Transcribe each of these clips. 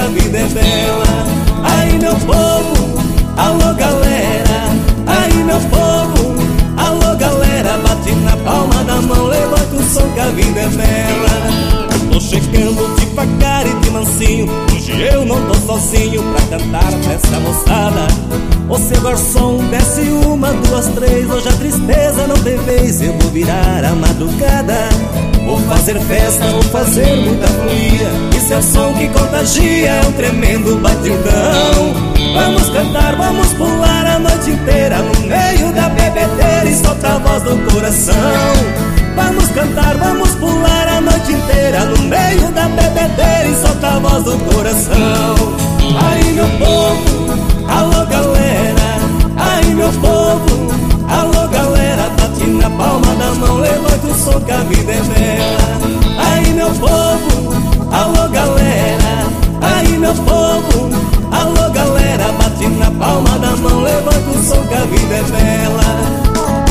a vida é bela. Aí meu povo, alô galera. Aí meu povo, alô galera. Bate na palma da mão, levanta o som que a vida é bela. Tô chegando devagar e de mansinho, hoje eu não tô sozinho pra cantar festa moçada. Ô seu garçom, desce uma, duas, três, hoje a tristeza não tem vez, eu vou virar a madrugada. Vou fazer festa, vou fazer muita folia, isso é o som que contagia, é um tremendo batidão. Vamos cantar, vamos pular a noite inteira no meio da bebedeira e soltar a voz do coração. Vamos cantar, vamos pular a noite inteira no meio da bebedeira e soltar a voz do coração. Aí meu povo, alô galera. Aí meu povo, alô galera. Bate na palma da mão, levanta o som que a vida é bela. Aí meu povo, alô galera. Aí meu povo, alô galera. Bate na palma da mão, levanta o som que a vida é bela.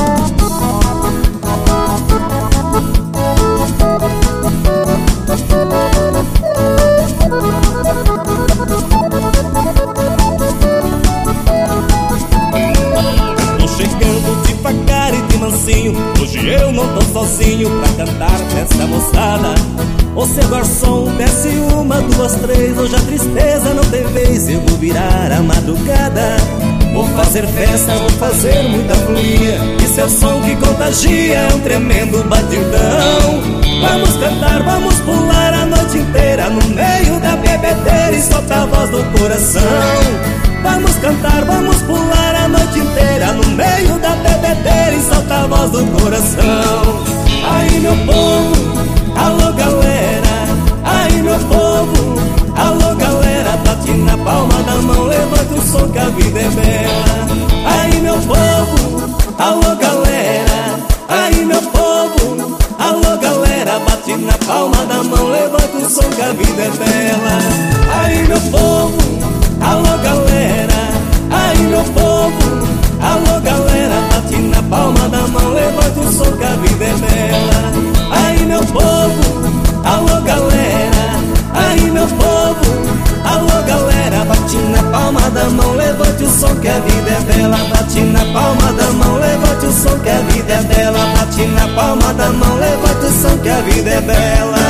Tô chegando devagar e de mansinho, hoje eu não tô sozinho pra cantar festa moçada. Ô seu garçom, desce uma, duas, três, hoje a tristeza não tem vez, eu vou virar a madrugada. Vou fazer festa, vou fazer muita folia, isso é o som que contagia, é um tremendo batidão. Vamos cantar, vamos pular a noite inteira no meio da bebedeira e soltar a voz do coração. Vamos cantar, vamos pular a noite inteira no meio da bebedeira e soltar a voz do coração. Aí meu povo, alô galera. Aí meu povo, alô galera. Bate na palma da mão, levanta o som que a vida é bela. Aí meu povo, alô galera. Aí meu povo, alô galera. Bate na palma da mão, levanta o som que a vida é bela. Aí meu povo, alô galera. Aí meu povo, alô galera. Bate na palma da mão, levanta o som que a vida é bela. Aí meu povo, alô galera. Aí meu povo, alô galera. Bate na palma da mão, levante o som que a vida é bela. Bate na palma da mão, levante o som que a vida é bela. Bate na palma da mão, levante o som que a vida é bela.